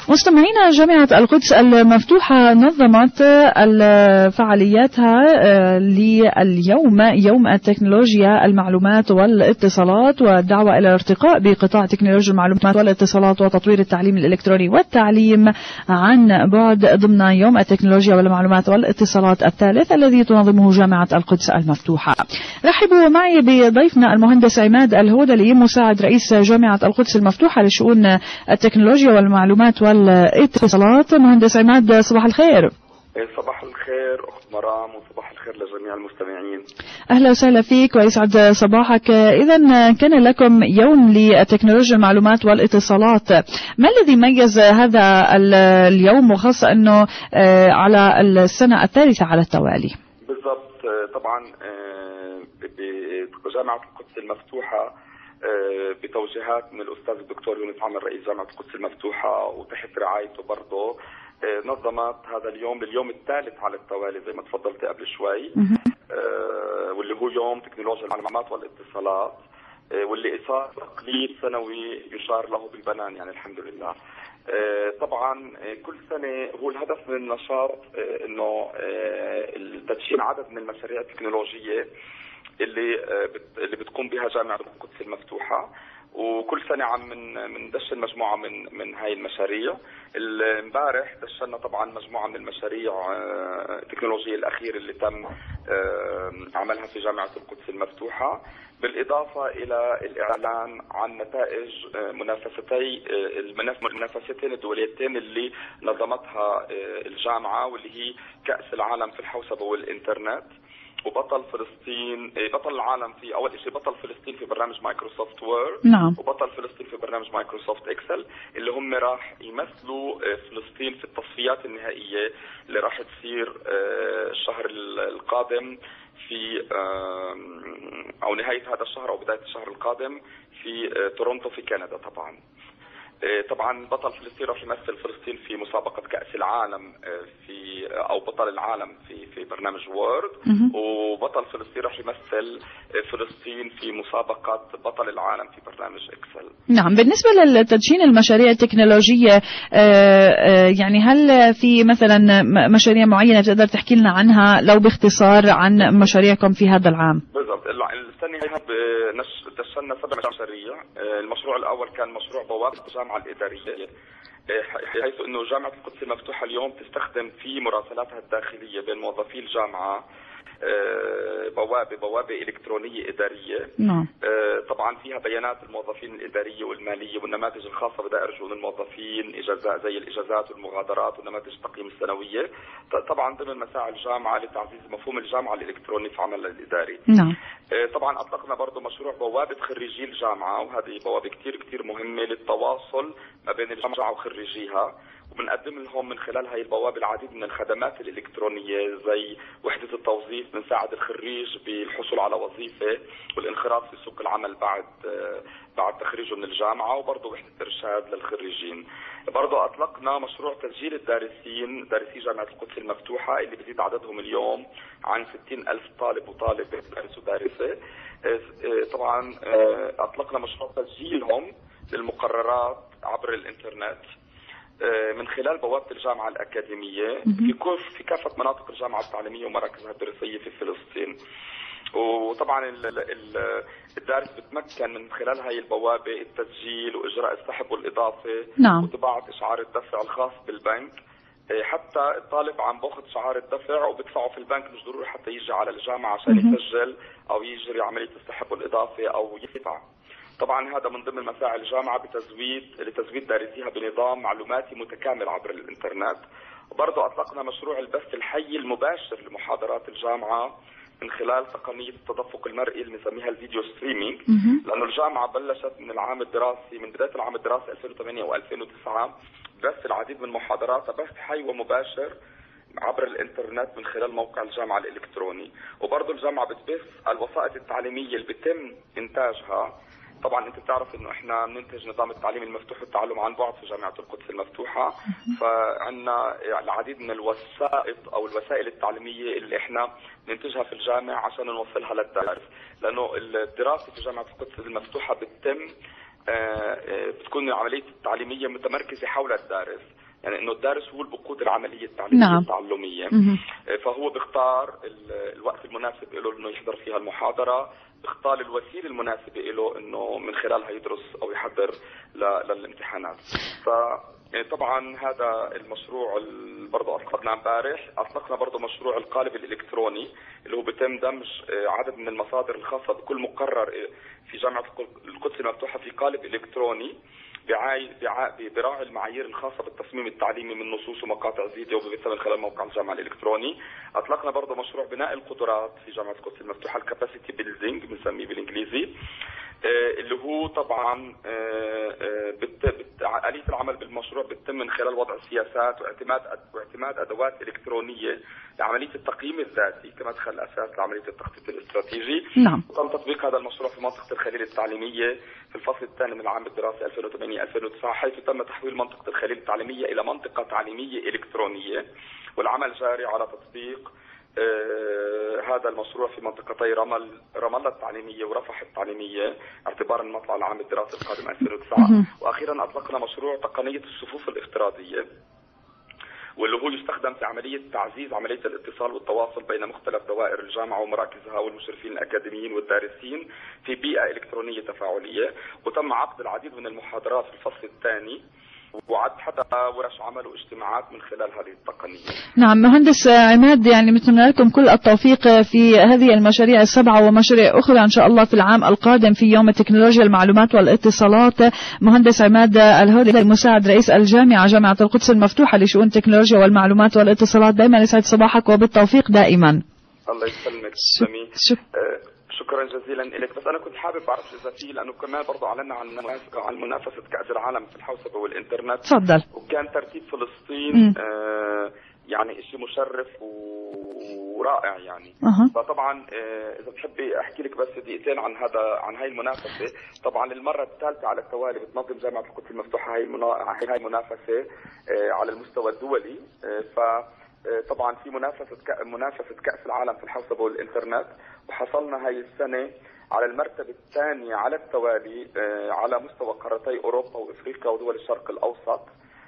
مستمعينا، جامعة القدس المفتوحة نظمت فعالياتها لليوم، يوم التكنولوجيا المعلومات والاتصالات، والدعوة إلى الارتقاء بقطاع تكنولوجيا المعلومات والاتصالات وتطوير التعليم الإلكتروني والتعليم عن بعد ضمن يوم التكنولوجيا والمعلومات والاتصالات الثالث الذي تنظمه جامعة القدس المفتوحة. رحبوا معي بضيفنا المهندس عماد الهودلي، مساعد رئيس جامعة القدس المفتوحة لشؤون التكنولوجيا والمعلومات والاتصالات. مهندس عماد، صباح الخير. صباح الخير أخت مرام، وصباح الخير لجميع المستمعين. أهلا وسهلا فيك ويسعد صباحك. إذا كان لكم يوم لتكنولوجيا المعلومات والاتصالات، ما الذي ميز هذا اليوم، وخاصة أنه على السنة الثالثة على التوالي؟ بالضبط. طبعا بجامعة القدس المفتوحة بتوجيهات من الأستاذ الدكتور يونس عامر رئيس جامعة القدس المفتوحة وتحت رعايته برضه نظمت هذا اليوم لليوم الثالث على التوالي زي ما تفضلت قبل شوي، واللي هو يوم تكنولوجيا المعلومات والاتصالات، واللي صار تقليد سنوي يشار له بالبنان يعني الحمد لله. طبعا كل سنة هو الهدف من النشاط انه تدشين عدد من المشاريع التكنولوجية اللي بتقوم بها جامعة القدس المفتوحة، وكل سنة عم ندشن مجموعة من هاي المشاريع. امبارح دشنا طبعا مجموعة من المشاريع التكنولوجية الأخيرة اللي تم عملها في جامعة القدس المفتوحة، بالإضافة إلى الإعلان عن نتائج المنافستين الدوليتين اللي نظمتها الجامعة، واللي هي كأس العالم في الحوسبة والإنترنت، وبطل فلسطين، بطل العالم في أول شيء بطل فلسطين في برنامج مايكروسوفت وورد، نعم. وبطل فلسطين في برنامج مايكروسوفت إكسل، اللي هم راح يمثلوا فلسطين في التصفيات النهائية اللي راح تصير الشهر القادم في أو نهاية هذا الشهر أو بداية الشهر القادم في تورونتو في كندا. طبعا بطل فلسطين راح يمثل فلسطين في مسابقة كأس العالم في أو بطل العالم في برنامج وورد، وبطل فلسطين راح يمثل فلسطين في مسابقة بطل العالم في برنامج إكسل. نعم. بالنسبة لتدشين المشاريع التكنولوجية، يعني هل في مثلا مشاريع معينة تقدر تحكي لنا عنها لو باختصار عن مشاريعكم في هذا العام؟ بالضبط. السنة دشنا 7 مشاريع. المشروع الأول كان مشروع بوابة الجامعة الإدارية، حيث أنه جامعة القدس المفتوحة اليوم تستخدم في مراسلاتها الداخلية بين موظفي الجامعة بوابة إلكترونية إدارية. نعم. طبعا فيها بيانات الموظفين الإدارية والمالية والنماذج الخاصة بدائر شؤون الموظفين، إجازات زي الإجازات والمغادرات ونماذج التقييم السنوية، طبعا ضمن مساعي الجامعة لتعزيز مفهوم الجامعة الإلكتروني في عملها الإداري. نعم. طبعا أطلقنا برضو مشروع بوابة خريجي الجامعة، وهذه بوابة كتير مهمة للتواصل ما بين الجامعة وخريجيها، وبنقدم لهم من خلال هاي البوابة العديد من الخدمات الإلكترونية زي وحدة التوظيف، بنساعد الخريج بالحصول على وظيفة والانخراط في سوق العمل بعد تخريجه من الجامعة، وبرضه وحدة إرشاد للخريجين. برضه أطلقنا مشروع تسجيل دارسي جامعة القدس المفتوحة اللي بيزيد عددهم اليوم عن 60,000 طالب وطالبة دارس ودارسة. طبعا أطلقنا مشروع تسجيلهم للمقررات عبر الإنترنت من خلال بوابة الجامعة الأكاديمية في كافة مناطق الجامعة التعليمية ومراكزها الدراسية في فلسطين. وطبعا الدارس بتمكن من خلال هاي البوابة التسجيل وإجراء السحب والإضافة، نعم. وطباعة إشعار الدفع الخاص بالبنك. حتى الطالب عم باخذ شعار الدفع وبدفعه في البنك، مش ضروري حتى يجي على الجامعة عشان يسجل أو يجري عملية السحب والإضافة أو يدفع. طبعا هذا من ضمن مساعي الجامعة لتزويد دارسيها بنظام معلوماتي متكامل عبر الإنترنت. وبرضه أطلقنا مشروع البث الحي المباشر لمحاضرات الجامعة من خلال تقنية التدفق المرئي اللي بنسميها الفيديو ستريمينج، لأنه الجامعة بلشت من بداية العام الدراسي 2008 و2009 بث العديد من محاضراتها بث حي ومباشر عبر الانترنت من خلال موقع الجامعة الإلكتروني. وبرضه الجامعة بتبث الوسائط التعليمية اللي بيتم إنتاجها. طبعا انت بتعرف انه احنا بننتج نظام التعليم المفتوح والتعلم عن بعد في جامعة القدس المفتوحة، فعندنا العديد من الوسائط او الوسائل التعليمية اللي احنا ننتجها في الجامعة عشان نوصلها للدارس، لانه الدراسة في جامعة القدس المفتوحة بتتم بتكون العملية التعليمية متمركزة حول الدارس، يعني انه الدارس هو الوقود العملية التعليمية نعم. التعلمية. فهو بيختار الوقت المناسب له انه يحضر فيها المحاضرة، بيختار الوسيلة المناسبة له انه من خلالها يدرس او يحضر للامتحانات. طبعا هذا المشروع برضه اطلقناه امبارح. اطلقنا برضه مشروع القالب الالكتروني اللي هو بيتم دمج عدد من المصادر الخاصة بكل مقرر في جامعة القدس المفتوحة في قالب الكتروني براعي المعايير الخاصة بالتصميم التعليمي من نصوص ومقاطع فيديو وبثها من خلال موقع الجامعة الإلكتروني. أطلقنا برضه مشروع بناء القدرات في جامعة القدس المفتوحة، الكاباسيتي بيلدينج بنسميه بالإنجليزي، اللي هو طبعا آلية العمل بالمشروع بتتم من خلال وضع سياسات واعتماد أدوات إلكترونية لعملية التقييم الذاتي كمدخل أساس لعملية التخطيط الاستراتيجي. نعم. وتم تطبيق هذا المشروع في منطقة الخليل التعليمية في الفصل الثاني من العام الدراسي 2008-2009، حيث تم تحويل منطقة الخليل التعليمية إلى منطقة تعليمية إلكترونية، والعمل جاري على تطبيق هذا المشروع في منطقتي رام الله التعليمية ورفح التعليمية اعتبارا من مطلع العام الدراسي القادم 2009. وأخيرا أطلقنا مشروع تقنية الصفوف الافتراضية، واللي هو يستخدم في عملية تعزيز عملية الاتصال والتواصل بين مختلف دوائر الجامعة ومراكزها والمشرفين الأكاديميين والدارسين في بيئة إلكترونية تفاعلية. وتم عقد العديد من المحاضرات في الفصل الثاني، وعد حتى ورش عمل واجتماعات من خلال هذه التقنية. نعم مهندس عماد، يعني نتمنى لكم كل التوفيق في هذه المشاريع السبعة ومشاريع أخرى إن شاء الله في العام القادم في يوم التكنولوجيا المعلومات والاتصالات. مهندس عماد الهودي، مساعد رئيس الجامعة جامعة القدس المفتوحة لشؤون التكنولوجيا والمعلومات والاتصالات، دائما يسعد صباحك وبالتوفيق دائما. الله يسلمك. شكرا جزيلا لك. بس انا كنت حابب اعرف اذا في، لانه كمان برضه اعلنا عن منافسه كاس العالم في الحوسبه والانترنت. تفضل. وكان ترتيب فلسطين يعني شيء مشرف ورائع يعني. فطبعا اذا بتحبي احكي لك بس دقيقتين عن هاي المنافسه. طبعا المره الثالثه على التوالي بتنظم جامعه القدس المفتوحه هاي المنافسه على المستوى الدولي. طبعا في منافسه كاس العالم في الحوسبه والانترنت، وحصلنا هاي السنه على المرتبه الثانيه على التوالي على مستوى قارتي اوروبا وافريقيا ودول الشرق الاوسط.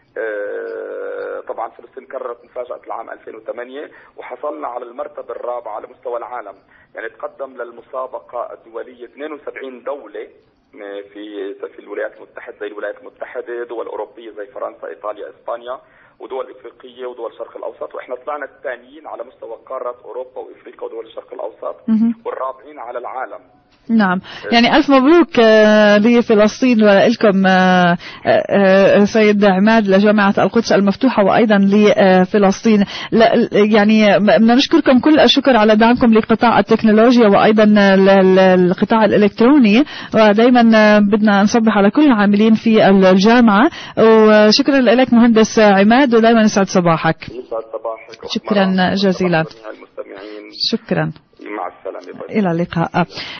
طبعا فلسطين كررت مفاجاه العام 2008، وحصلنا على المرتبه الرابعه على مستوى العالم. يعني تقدم للمسابقه الدوليه 72 دوله في الولايات المتحده زي الولايات المتحده، دول اوروبيه زي فرنسا، ايطاليا، اسبانيا، ودول افريقيه ودول الشرق الاوسط. واحنا طلعنا الثانيين على مستوى قاره اوروبا وافريقيا ودول الشرق الاوسط، والرابعين على العالم. نعم، يعني ألف مبروك لفلسطين ولكم سيد عماد لجامعة القدس المفتوحة وأيضا لفلسطين. يعني بدنا نشكركم كل الشكر على دعمكم لقطاع التكنولوجيا وأيضا القطاع الإلكتروني، ودايما بدنا نصبح على كل العاملين في الجامعة. وشكرا لك مهندس عماد، ودايما يسعد صباحك. يسعد صباحك. شكرا جزيلا. المستمعين. شكرا. مع السلامة. إلى اللقاء.